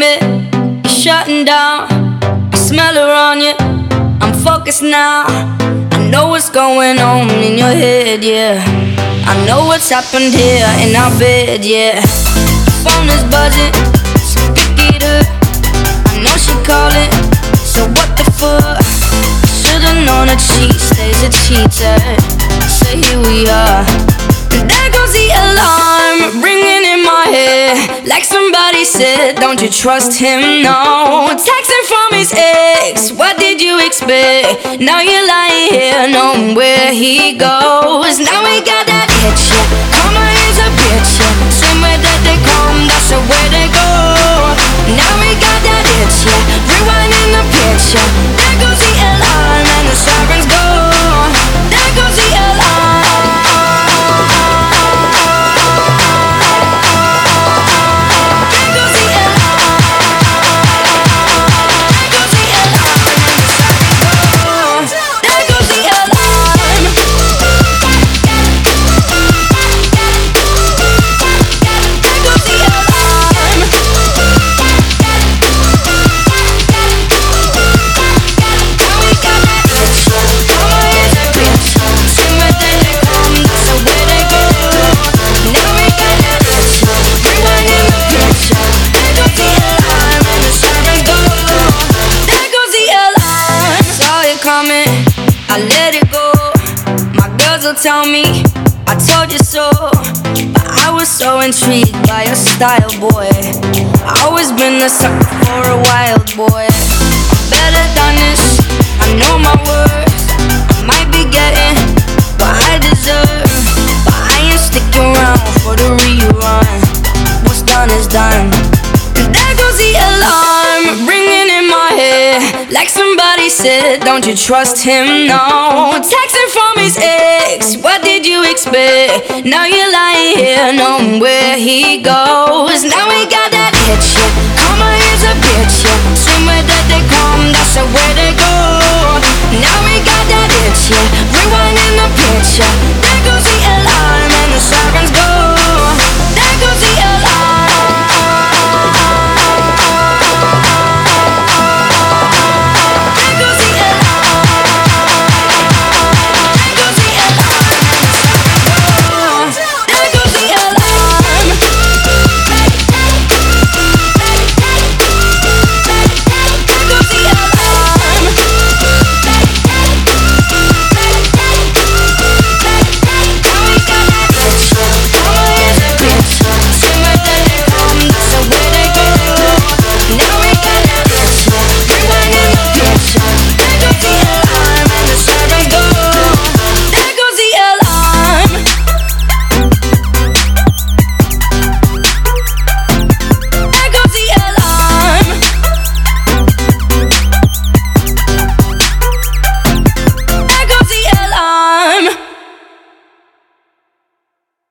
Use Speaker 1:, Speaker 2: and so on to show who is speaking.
Speaker 1: me, you're shutting down. I smell her on you, I'm focused now. I know what's going on in your head, yeah. I know what's happened here in our bed, yeah. Phone is buzzing, so pick it up. I know she calling, so what the fuck? Should've known that she stays a cheater. So here we are. And there goes the alarm, ringing in my head. Like somebody said, don't you trust him, no. Texting from his ex, what did you expect? Now you're lying here, knowing where he goes. Now we got that itch, yeah. Karma is a bitch, yeah. Somewhere that they come, that's where they go. Now we got that itch, yeah. Rewinding the picture. There goes the alarm and the sirens go. There goes the alarm. I let it go. My girls will tell me I told you so, but I was so intrigued by your style, boy. I always been the sucker for a wild boy. I'm better than this, I know my worth. I might be getting what I deserve, but I ain't sticking around for the rerun. What's done is done. And there goes the alarm, ringing in my head. Like somebody said, don't you trust him, no. Texting from his ex, what did you expect? Now you're lying here, knowing where he goes. Now we got